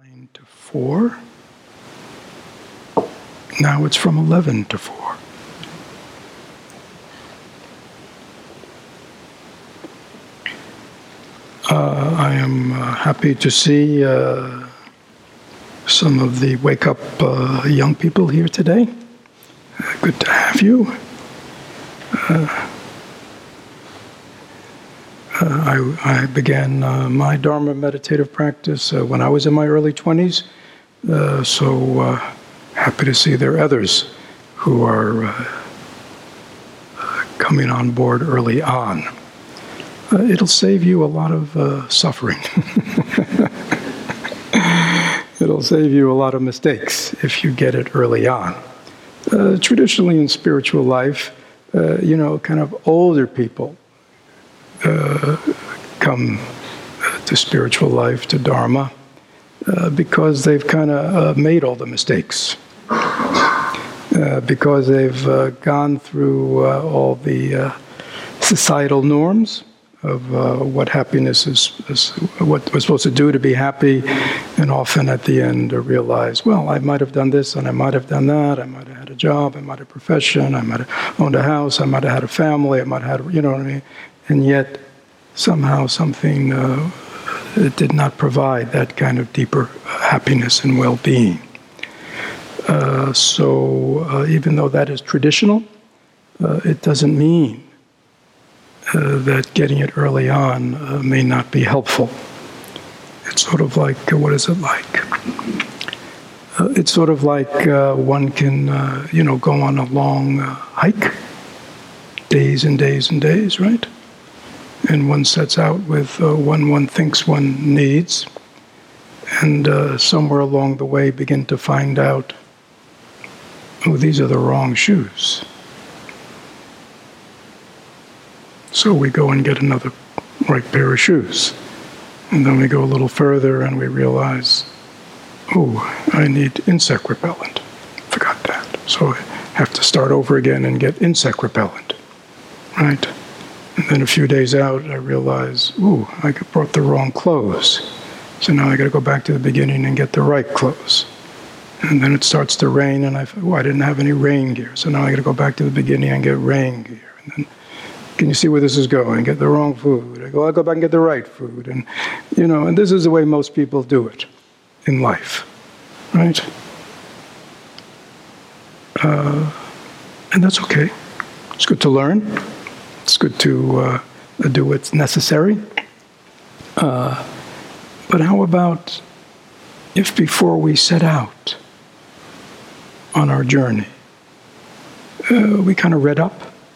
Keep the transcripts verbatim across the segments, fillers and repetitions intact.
nine to four. Now it's from eleven to four. Uh, I am uh, happy to see uh, some of the Wake Up uh, young people here today. Uh, good to have you. Uh, uh, I, I began uh, my Dharma meditative practice uh, when I was in my early twenties, uh, so uh, happy to see there are others who are uh, uh, coming on board early on. Uh, it'll save you a lot of uh, suffering. It'll save you a lot of mistakes if you get it early on. Uh, traditionally in spiritual life, uh, you know, kind of older people uh, come to spiritual life, to Dharma, uh, because they've kind of uh, made all the mistakes. Uh, because they've uh, gone through uh, all the uh, societal norms of uh, what happiness is, is, what we're supposed to do to be happy, and often at the end uh, realize, well, I might have done this and I might have done that, I might have had a job, I might have a profession, I might have owned a house, I might have had a family, I might have had, you know what I mean? And yet, somehow something uh, it did not provide that kind of deeper happiness and well-being. Uh, so uh, even though that is traditional, uh, it doesn't mean uh, that getting it early on uh, may not be helpful. It's sort of like, uh, what is it like? Uh, it's sort of like uh, one can, uh, you know, go on a long uh, hike, days and days and days, right? And one sets out with uh, one one thinks one needs, and uh, somewhere along the way begin to find out, oh, these are the wrong shoes. So we go and get another right pair of shoes. And then we go a little further and we realize, oh, I need insect repellent. Forgot that. So I have to start over again and get insect repellent. Right? And then a few days out, I realize, ooh, I brought the wrong clothes. So now I got to go back to the beginning and get the right clothes. And then it starts to rain, and I thought, oh, I didn't have any rain gear. So now I got to go back to the beginning and get rain gear. And then, can you see where this is going? Get the wrong food. I go, I'll go back and get the right food. And, you know, and this is the way most people do it in life, right? Uh, and that's okay. It's good to learn. It's good to uh, do what's necessary. Uh, but how about if before we set out on our journey, uh, we kind of read up.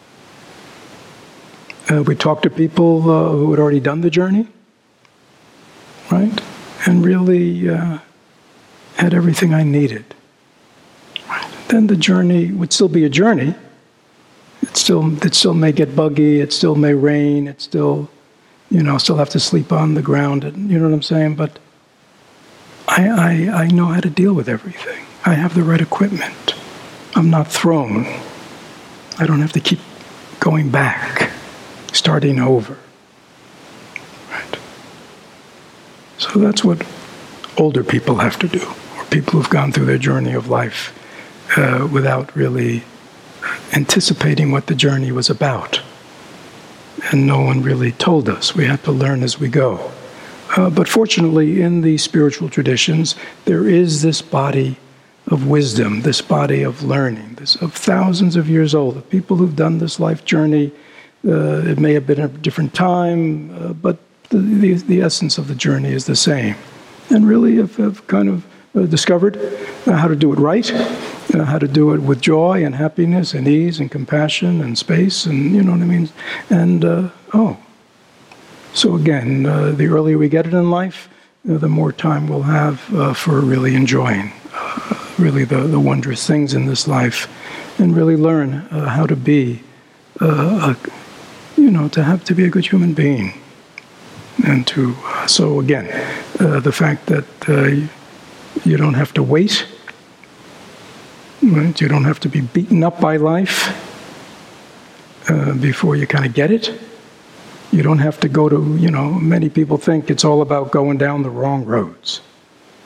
Uh, we talked to people uh, who had already done the journey, right? And really uh, had everything I needed. Right? Then the journey would still be a journey. It still, it still may get buggy. It still may rain. It still, you know, still have to sleep on the ground. And, you know what I'm saying? But I, I, I know how to deal with everything. I have the right equipment. I'm not thrown. I don't have to keep going back, starting over. Right? So that's what older people have to do, or people who've gone through their journey of life uh, without really anticipating what the journey was about. And no one really told us. We had to learn as we go. Uh, but fortunately, in the spiritual traditions, there is this body of wisdom, this body of learning, this of thousands of years old, of people who've done this life journey. Uh, it may have been a different time, uh, but the, the, the essence of the journey is the same. And really have, have kind of uh, discovered uh, how to do it right, uh, how to do it with joy and happiness and ease and compassion and space, and you know what I mean? And, uh, oh, so again, uh, the earlier we get it in life, uh, the more time we'll have uh, for really enjoying uh, really the, the wondrous things in this life, and really learn uh, how to be, uh, a, you know, to have to be a good human being. And to, uh, so again, uh, the fact that uh, you don't have to wait, right? You don't have to be beaten up by life uh, before you kind of get it. You don't have to go to, you know, many people think it's all about going down the wrong roads.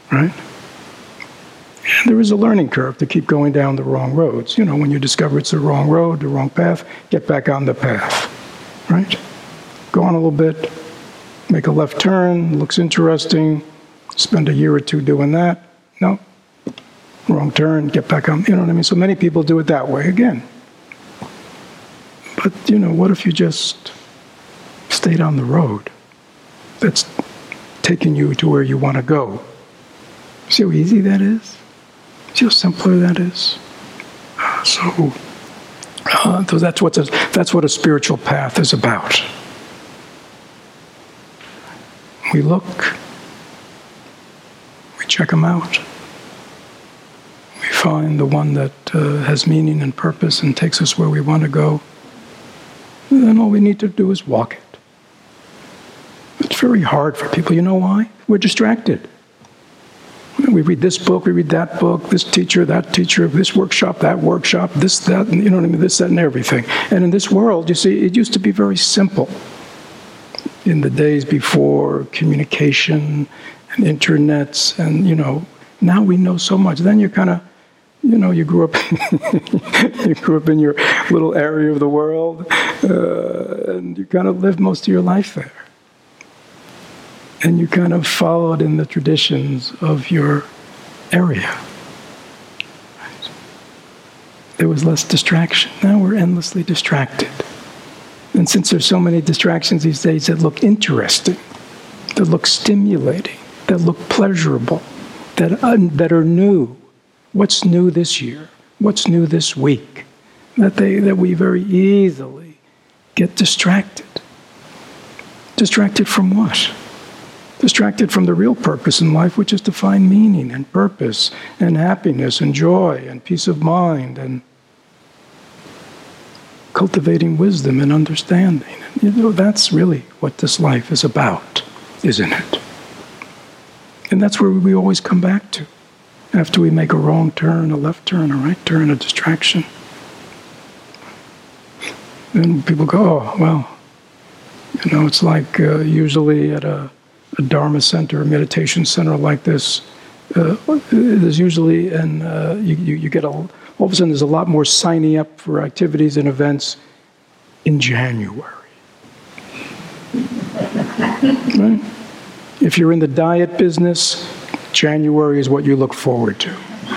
right? And there is a learning curve to keep going down the wrong roads. You know, when you discover it's the wrong road, the wrong path, get back on the path, right? Go on a little bit, make a left turn, looks interesting, spend a year or two doing that. No, wrong turn, get back on, you know what I mean? So many people do it that way again. But, you know, what if you just stayed on the road that's taking you to where you want to go? See how easy that is? See how simpler that is? Uh, so, uh, so that's, what a, that's what a spiritual path is about. We look, we check them out. We find the one that uh, has meaning and purpose and takes us where we want to go. And then all we need to do is walk it. It's very hard for people. You know why? We're distracted. We read this book, we read that book, this teacher, that teacher, this workshop, that workshop, this, that, and you know what I mean, this, that, and everything. And in this world, you see, it used to be very simple. In the days before communication and internets, and, you know, now we know so much. Then you're kind of, you know, you grew up, you grew up in your little area of the world, uh, and you kind of lived most of your life there. And you kind of followed in the traditions of your area. There was less distraction. Now we're endlessly distracted. And since there's so many distractions these days that look interesting, that look stimulating, that look pleasurable, that, uh, that are new, what's new this year? What's new this week? That they that we very easily get distracted. Distracted from what? Distracted from the real purpose in life, which is to find meaning and purpose and happiness and joy and peace of mind and cultivating wisdom and understanding. You know, that's really what this life is about, isn't it? And that's where we always come back to. After we make a wrong turn, a left turn, a right turn, a distraction. Then people go, oh, well, you know, it's like uh, usually at a, a Dharma center, a meditation center like this, uh, there's usually, and uh, you, you, you get a, all of a sudden there's a lot more signing up for activities and events in January. Right? If you're in the diet business, January is what you look forward to.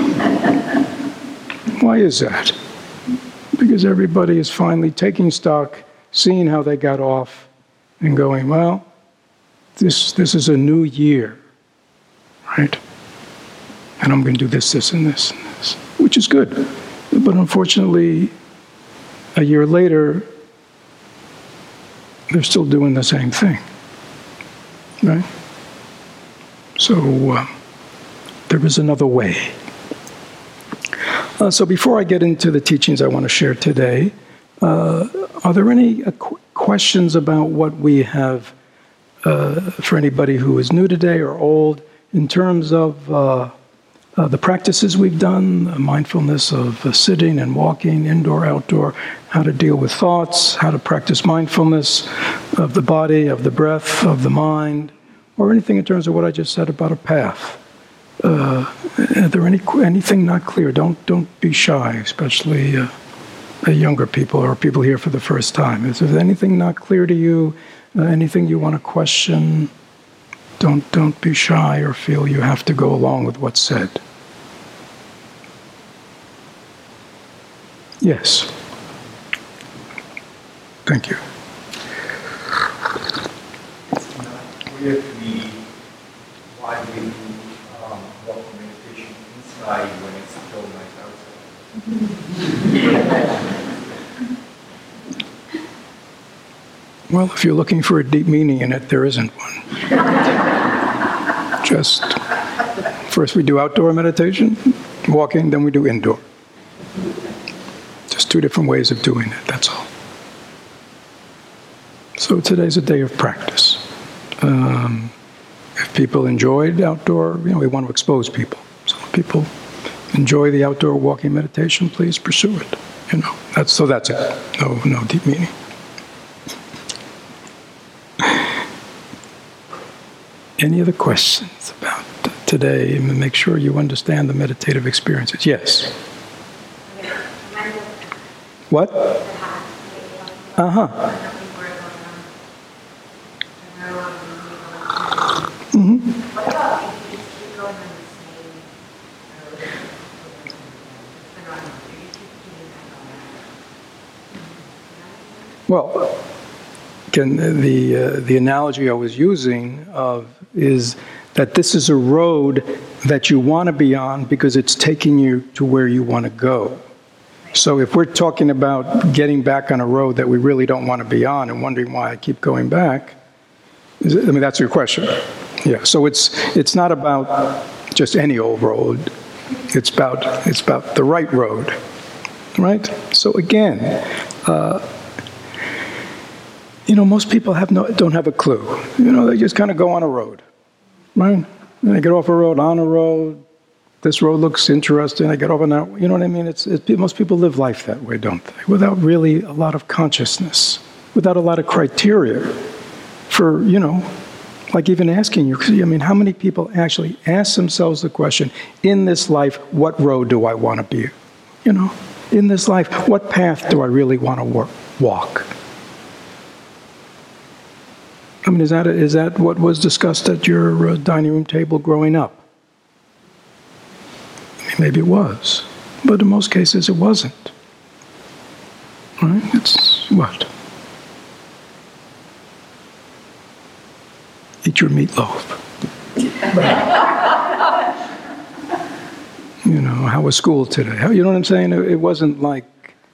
Why is that? Because everybody is finally taking stock, seeing how they got off, and going, well, this this is a new year, right? And I'm going to do this, this, and this, and this, which is good. But unfortunately, a year later, they're still doing the same thing, right? So uh, there is another way. Uh, so before I get into the teachings I want to share today, uh, are there any uh, qu- questions about what we have, uh, for anybody who is new today or old, in terms of uh, uh, the practices we've done, uh, mindfulness of uh, sitting and walking, indoor, outdoor, how to deal with thoughts, how to practice mindfulness of the body, of the breath, of the mind, or anything in terms of what I just said about a path? Uh, are there any anything not clear? Don't don't be shy, especially uh, uh, younger people or people here for the first time. Is there anything not clear to you? Uh, anything you want to question? Don't don't be shy or feel you have to go along with what's said. Yes. Thank you. Clear to me why we do um, walk meditation inside when it's still nice outside. Well, if you're looking for a deep meaning in it, there isn't one. Just first we do outdoor meditation, walking, then we do indoor. Just two different ways of doing it, that's all. So today's a day of practice. Um, if people enjoyed outdoor, you know, we want to expose people. So if people enjoy the outdoor walking meditation, please pursue it. You know, that's so that's it. No, no deep meaning. Any other questions about today and make sure you understand the meditative experiences. Yes? What? Uh-huh. Mm-hmm. What about if you just keep going on the same road? It's been on, you keep keeping that going. Well, again, the, uh, the analogy I was using of is that this is a road that you want to be on because it's taking you to where you want to go. So if we're talking about getting back on a road that we really don't want to be on and wondering why I keep going back, is it, I mean, that's your question. Yeah, so it's it's not about just any old road. It's about it's about the right road, right? So again, uh, you know, most people have no don't have a clue. You know, they just kind of go on a road, right? And they get off a road, on a road. This road looks interesting. I get off on that. You know what I mean? It's, it's most people live life that way, don't they? Without really a lot of consciousness, without a lot of criteria for, you know, like even asking you. I mean, how many people actually ask themselves the question, in this life, what road do I want to be? You know, in this life, what path do I really want to walk? I mean, is that, is that what was discussed at your uh, dining room table growing up? I mean, maybe it was, but in most cases it wasn't. Right? It's what? Eat your meatloaf. You know, how was school today? How, you know what I'm saying? It, it wasn't like,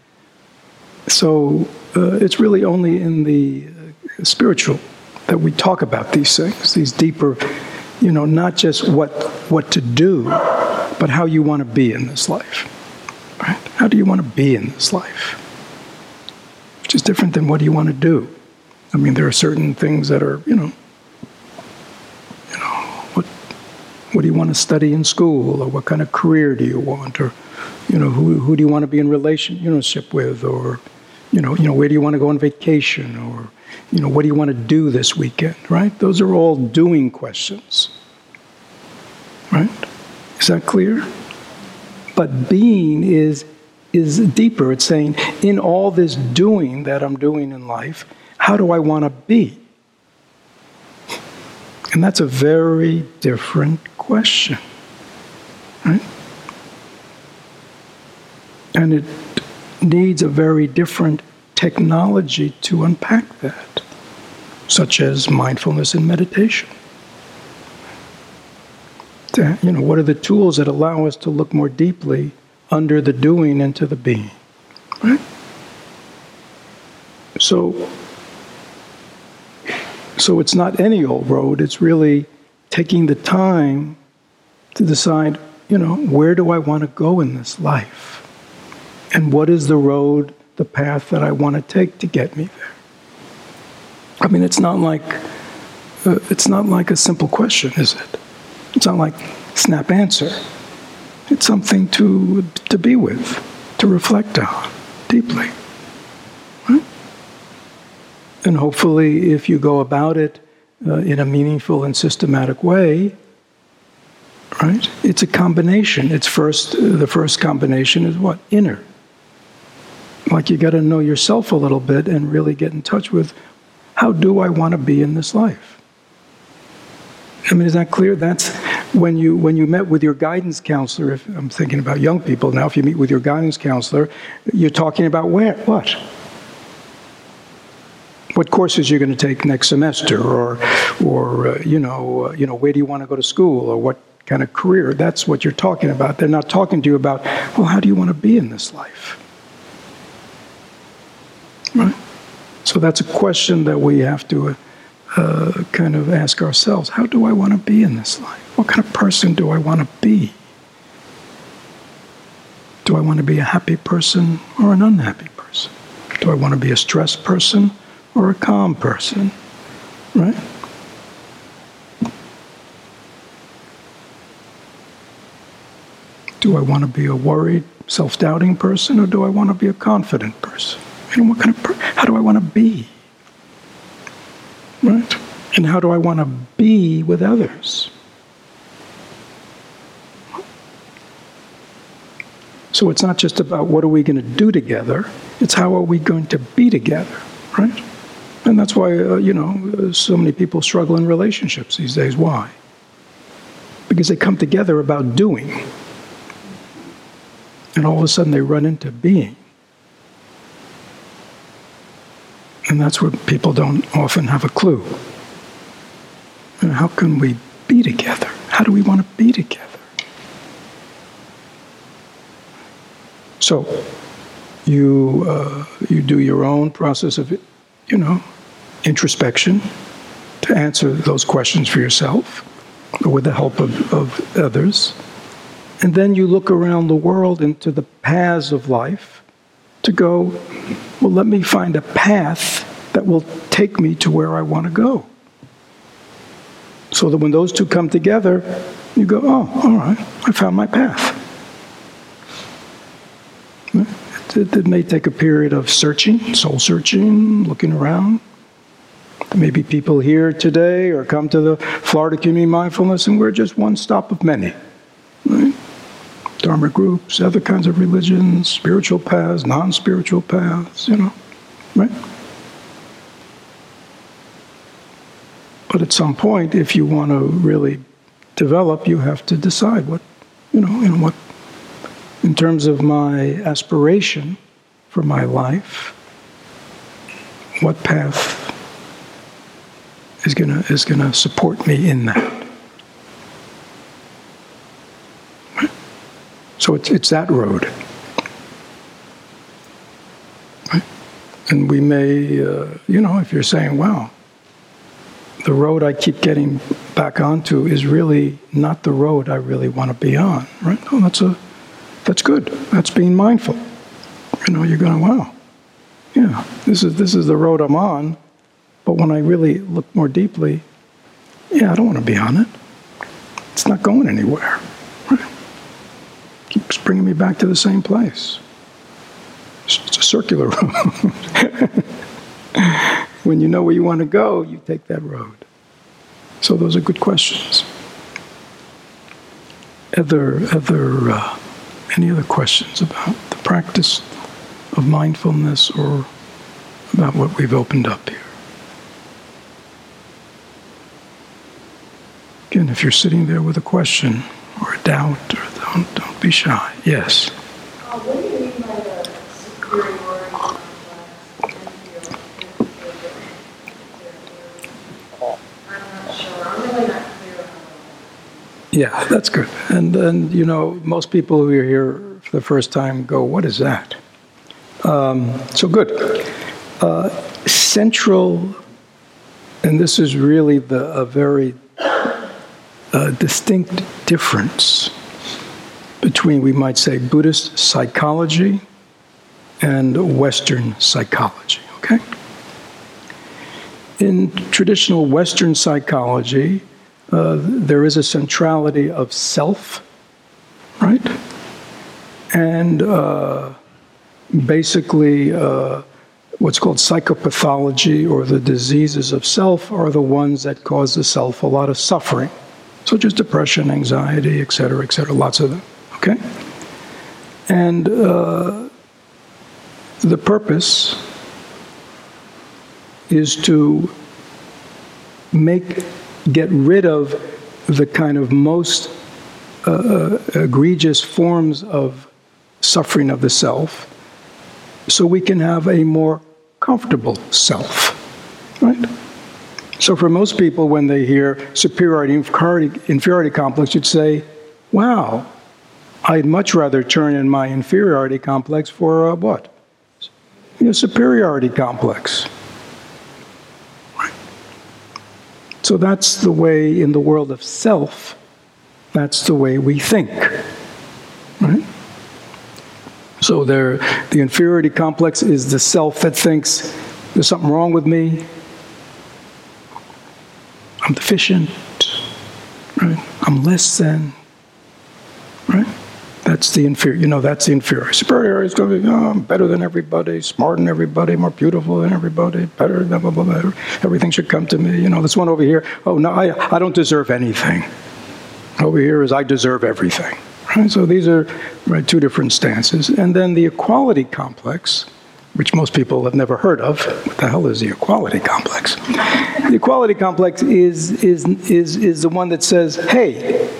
so uh, it's really only in the uh, spiritual that we talk about these things, these deeper, you know, not just what what to do, but how you want to be in this life. Right? How do you want to be in this life? Which is different than what do you want to do. I mean, there are certain things that are, you know, you know, what what do you want to study in school, or what kind of career do you want, or, you know, who who do you want to be in relationship with, or, you know, you know, where do you want to go on vacation, or, you know, what do you want to do this weekend, right? Those are all doing questions, right? Is that clear? But being is is deeper. It's saying, in all this doing that I'm doing in life, how do I want to be? And that's a very different question, right? And it needs a very different technology to unpack that, such as mindfulness and meditation. To, you know, what are the tools that allow us to look more deeply under the doing into the being, right? So, so it's not any old road. It's really taking the time to decide, you know, where do I want to go in this life? And what is the road, the path that I want to take to get me there? I mean, it's not like uh, it's not like a simple question, is it? It's not like snap answer. It's something to to be with, to reflect on deeply. Right? And hopefully, if you go about it uh, in a meaningful and systematic way, right? It's a combination. It's first uh, the first combination is what? Inner. Like you got to know yourself a little bit and really get in touch with, how do I want to be in this life? I mean, is that clear? That's when you when you met with your guidance counselor. If I'm thinking about young people now, if you meet with your guidance counselor, you're talking about where, what, what courses you're going to take next semester, or or uh, you know uh, you know where do you want to go to school, or what kind of career. That's what you're talking about. They're not talking to you about, well, how do you want to be in this life? Right? So that's a question that we have to uh, kind of ask ourselves. How do I want to be in this life? What kind of person do I want to be? Do I want to be a happy person or an unhappy person? Do I want to be a stressed person or a calm person? Right? Do I want to be a worried, self-doubting person, or do I want to be a confident person? You know, what kind of per- how do I want to be? Right? And how do I want to be with others? So it's not just about what are we going to do together, it's how are we going to be together, right? And that's why, uh, you know, so many people struggle in relationships these days. Why? Because they come together about doing. And all of a sudden they run into being. And that's where people don't often have a clue. And how can we be together? How do we want to be together? So you uh, you do your own process of, you know, introspection to answer those questions for yourself with the help of, of others. And then you look around the world into the paths of life to go, well, let me find a path that will take me to where I want to go. So that when those two come together, you go, oh, all right, I found my path. It, it may take a period of searching, soul searching, looking around. Maybe people here today or come to the Florida Community Mindfulness and we're just one stop of many. Right? Dharma groups, other kinds of religions, spiritual paths, non-spiritual paths, you know, right? But at some point, if you want to really develop, you have to decide what, you know, in what, in terms of my aspiration for my life, what path is gonna is gonna support me in that. Right? So it's it's that road. Right? And we may, uh, you know, if you're saying, wow, the road I keep getting back onto is really not the road I really want to be on, right? Oh, that's a, that's good. That's being mindful. You know, you're going, wow, yeah, this is this is the road I'm on. But when I really look more deeply, yeah, I don't want to be on it. It's not going anywhere. Right? Keeps bringing me back to the same place. It's a circular road. When you know where you want to go, you take that road. So those are good questions. Other, other, uh, any other questions about the practice of mindfulness or about what we've opened up here? Again, if you're sitting there with a question or a doubt, or don't, don't be shy. Yes? Uh, what do you mean by the superiority complex? I'm not sure. I'm really not clear on that. Yeah, that's good. And then, you know, most people who are here for the first time go, what is that? Um, so good. Uh, central, and this is really the a very a distinct difference between, we might say, Buddhist psychology and Western psychology, okay? In traditional Western psychology, uh, there is a centrality of self, right? And uh, basically, uh, what's called psychopathology, or the diseases of self, are the ones that cause the self a lot of suffering. Such as depression, anxiety, et cetera, et cetera, lots of them, okay? And uh, the purpose is to make, get rid of the kind of most uh, egregious forms of suffering of the self so we can have a more comfortable self, right? So for most people, when they hear superiority, inferiority, inferiority complex, you'd say, wow, I'd much rather turn in my inferiority complex for uh, what? A superiority complex. Right. So that's the way, in the world of self, that's the way we think. Right? So there, the inferiority complex is the self that thinks, there's something wrong with me, I'm deficient, right? I'm less than, right? That's the inferior, you know, that's the inferior. Superior is going to be, oh, I'm better than everybody, smarter than everybody, more beautiful than everybody, better, blah, blah, blah, blah. Everything should come to me. You know, this one over here, oh, no, I, I don't deserve anything. Over here is I deserve everything, Right? So these are right, two different stances. And then the equality complex, which most people have never heard of. What the hell is the equality complex? The equality complex is, is, is, is the one that says, hey,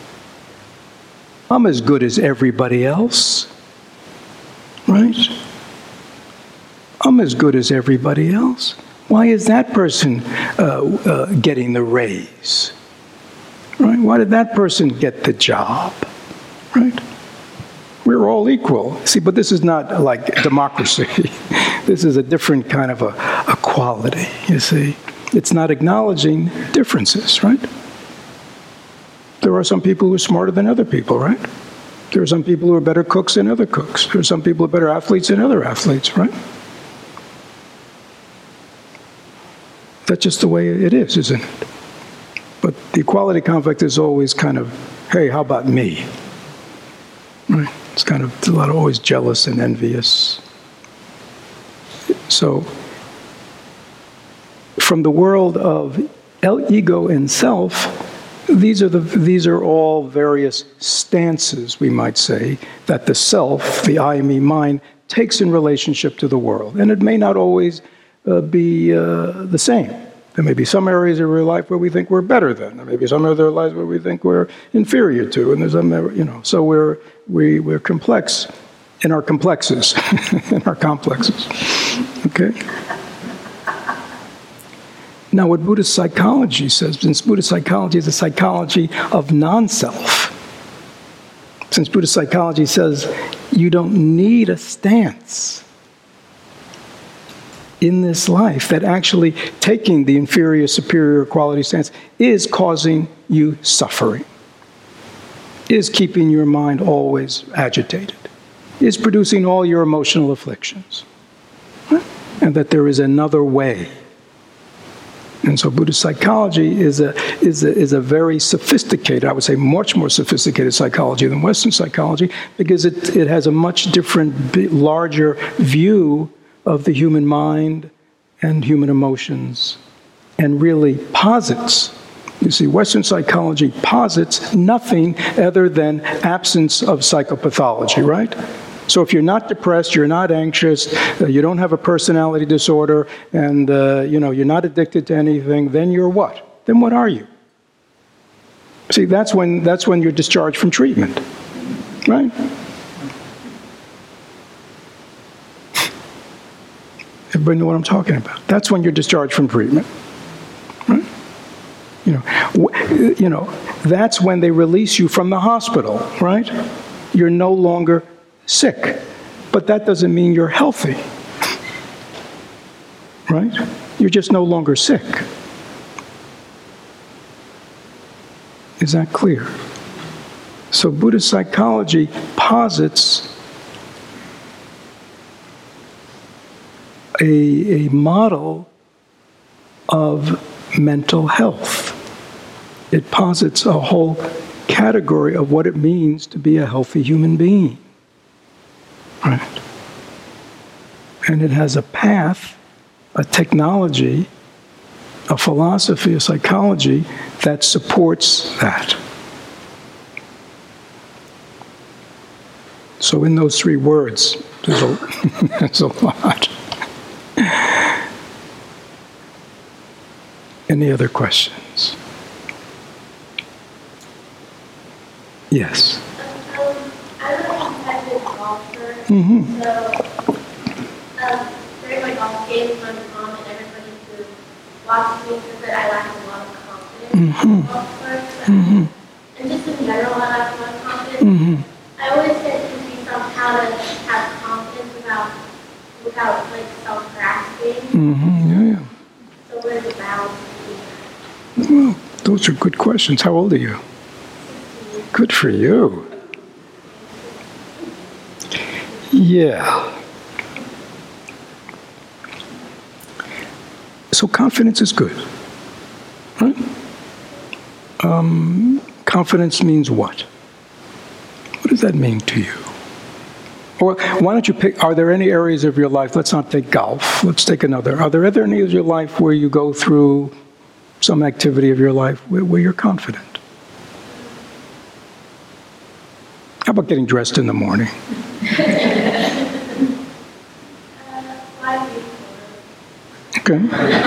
I'm as good as everybody else, right? I'm as good as everybody else. Why is that person uh, uh, getting the raise? Right? Why did that person get the job? Right? We're all equal. See, but this is not like democracy. This is a different kind of a equality, you see. It's not acknowledging differences, right? There are some people who are smarter than other people, right? There are some people who are better cooks than other cooks. There are some people who are better athletes than other athletes, right? That's just the way it is, isn't it? But the equality conflict is always kind of, hey, how about me? Right? It's kind of a lot of always jealous and envious. So, from the world of ego and self, these are the these are all various stances, we might say, that the self, the I, me, mine, takes in relationship to the world, and it may not always uh, be uh, the same. There may be some areas of our life where we think we're better than. There may be some other lives where we think we're inferior to, and there's some, you know. So we're we we're complex in our complexes, in our complexes. Okay. Now, what Buddhist psychology says, since Buddhist psychology is a psychology of non-self, since Buddhist psychology says you don't need a stance in this life, that actually taking the inferior, superior quality stance is causing you suffering, is keeping your mind always agitated, is producing all your emotional afflictions, and that there is another way. And so Buddhist psychology is a, is a, is a very sophisticated, I would say much more sophisticated psychology than Western psychology, because it, it has a much different, larger view of the human mind and human emotions, and really posits. You see, Western psychology posits nothing other than absence of psychopathology, right? So if you're not depressed, you're not anxious, uh, you don't have a personality disorder, and uh, you know, you're not addicted to anything, then you're what? Then what are you? See, that's when, that's when you're discharged from treatment, right? Everybody know what I'm talking about. That's when you're discharged from treatment, right? You know, w- you know, that's when they release you from the hospital, right? You're no longer sick, but that doesn't mean you're healthy, right? You're just no longer sick. Is that clear? So Buddhist psychology posits a, a model of mental health. It posits a whole category of what it means to be a healthy human being. Right. And it has a path, a technology, a philosophy, a psychology that supports that. So in those three words, there's a, there's a lot. Any other questions? Yes. Mm-hmm. So, um, during my golf games, my mom and everybody who watches me says that I lack a lot of confidence Mm-hmm. in golf course. Mm-hmm. And just in general, I lack a lot of confidence. Mm-hmm. I always get confused on how to have confidence without, without like, self-grasping. Mm-hmm. Yeah, yeah. So where's the balance Well, between those are good questions. How old are you? that? Good for you. Yeah. So confidence is good, right? Um, confidence means what? What does that mean to you? Or why don't you pick, are there any areas of your life, let's not take golf, let's take another. Are there other areas of your life where you go through some activity of your life where, where you're confident? How about getting dressed in the morning? Okay.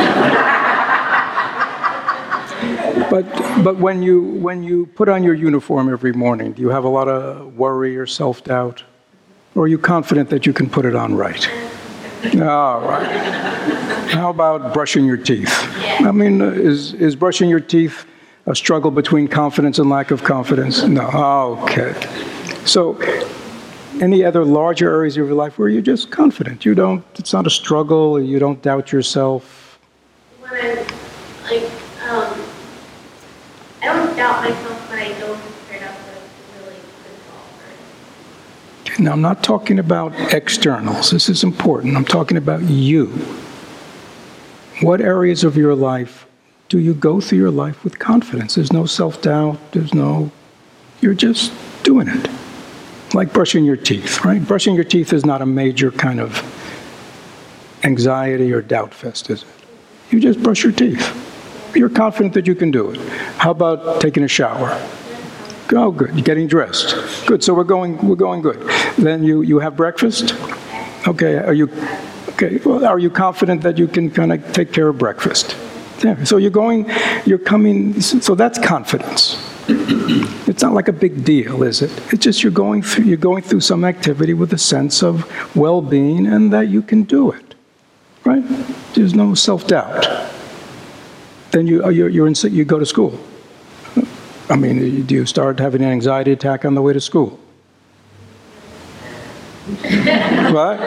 But but when you when you put on your uniform every morning, do you have a lot of worry or self-doubt? Or are you confident that you can put it on right? All right. How about brushing your teeth? I mean, is is brushing your teeth a struggle between confidence and lack of confidence? No. Okay. So, any other larger areas of your life where you're just confident? You don't, it's not a struggle, you don't doubt yourself? When I'm, like, um, I don't doubt myself, but I don't turn out to really good golfer. Now, I'm not talking about externals. This is important. I'm talking about you. What areas of your life do you go through your life with confidence? There's no self-doubt. There's no, you're just doing it. Like brushing your teeth, right? Brushing your teeth is not a major kind of anxiety or doubt fest, is it? You just brush your teeth. You're confident that you can do it. How about taking a shower? Oh, good. You're getting dressed. Good. So we're going. We're going good. Then you you have breakfast. Okay. Are you okay? Well, are you confident that you can kind of take care of breakfast? Yeah. So you're going. You're coming. So that's confidence. It's not like a big deal, is it? It's just you're going through. You're going through some activity with a sense of well-being and that you can do it. Right? There's no self-doubt. Then you you're, you're in. You go to school. I mean, do you start having an anxiety attack on the way to school? What?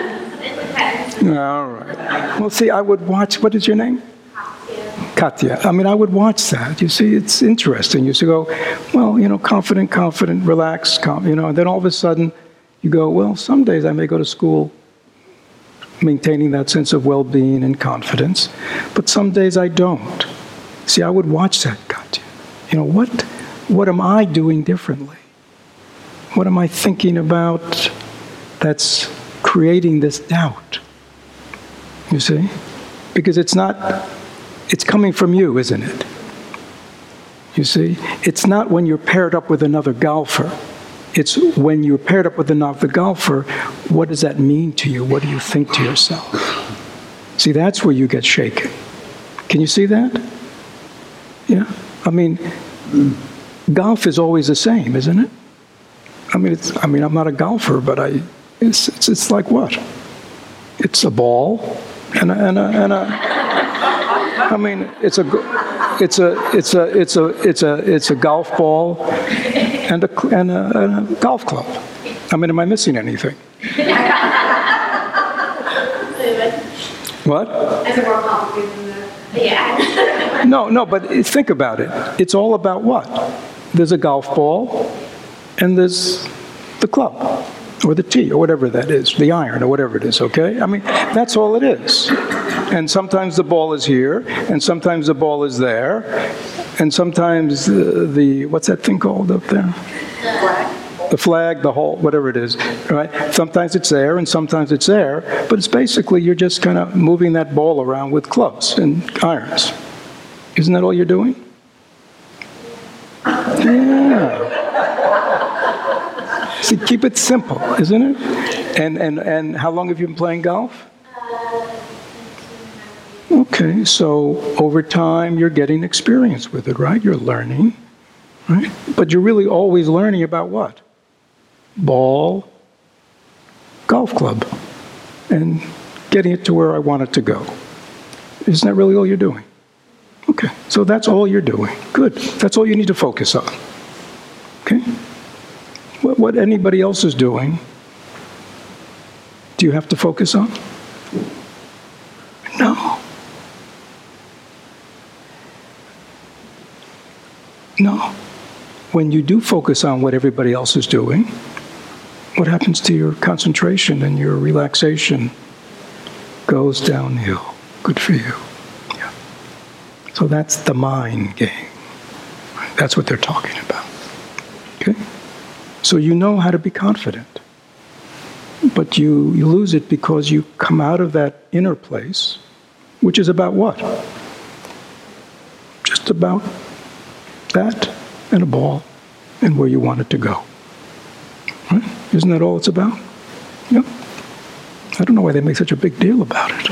All right. Well, see, I would watch, what is your name? Katya. I mean, I would watch that. You see, it's interesting. You used to go, well, you know, confident, confident, relaxed, calm, you know, and then all of a sudden you go, well, some days I may go to school maintaining that sense of well-being and confidence, but some days I don't. See, I would watch that, Katya. You know, what, what am I doing differently? What am I thinking about that's creating this doubt? You see? Because it's not, it's coming from you, isn't it? You see? It's not when you're paired up with another golfer. It's when you're paired up with another golfer, what does that mean to you? What do you think to yourself? See, that's where you get shaken. Can you see that? Yeah? I mean, golf is always the same, isn't it? I mean, it's, I mean, I'm not a golfer, but I, it's, it's, it's like what? It's a ball and a, and a, and a, I mean, it's a, it's a, it's a, it's a, it's a, it's a golf ball and a, and a, and a golf club. I mean, am I missing anything? What? Is it more complicated than that? Yeah. No, no, but think about it. It's all about what? There's a golf ball, and there's the club, or the tee, or whatever that is, the iron, or whatever it is, okay? I mean, that's all it is. And sometimes the ball is here, and sometimes the ball is there, and sometimes the, the what's that thing called up there? The flag, the hole, whatever it is, right? Sometimes it's there, and sometimes it's there, but it's basically you're just kind of moving that ball around with clubs and irons. Isn't that all you're doing? Yeah. See, keep it simple, isn't it? And and and how long have you been playing golf? Okay, so over time you're getting experience with it, right? You're learning, right? But you're really always learning about what? Ball, golf club, and getting it to where I want it to go. Isn't that really all you're doing? Okay, so that's all you're doing. Good. That's all you need to focus on. Okay? What, what anybody else is doing, do you have to focus on? No. No. When you do focus on what everybody else is doing, what happens to your concentration and your relaxation goes downhill. Good for you. Yeah. So that's the mind game. That's what they're talking about. Okay? So you know how to be confident. But you, you lose it because you come out of that inner place, which is about what? Just about that and a ball and where you want it to go. Right? Isn't that all it's about? Yep. I don't know why they make such a big deal about it.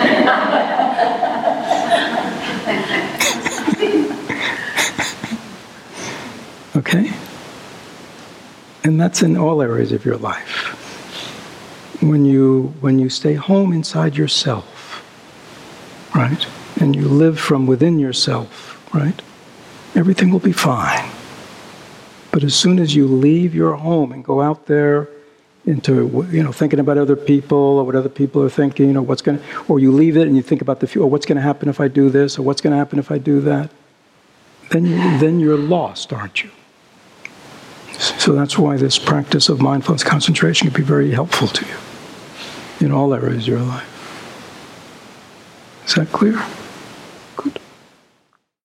Okay? And that's in all areas of your life. When you, when you stay home inside yourself, right? And you live from within yourself, right? Everything will be fine. But as soon as you leave your home and go out there into, you know, thinking about other people or what other people are thinking, you know, what's going to, or you leave it and you think about the future, or what's going to happen if I do this, or what's going to happen if I do that, then, you, then you're lost, aren't you? So that's why this practice of mindfulness concentration can be very helpful to you in all areas of your life. Is that clear?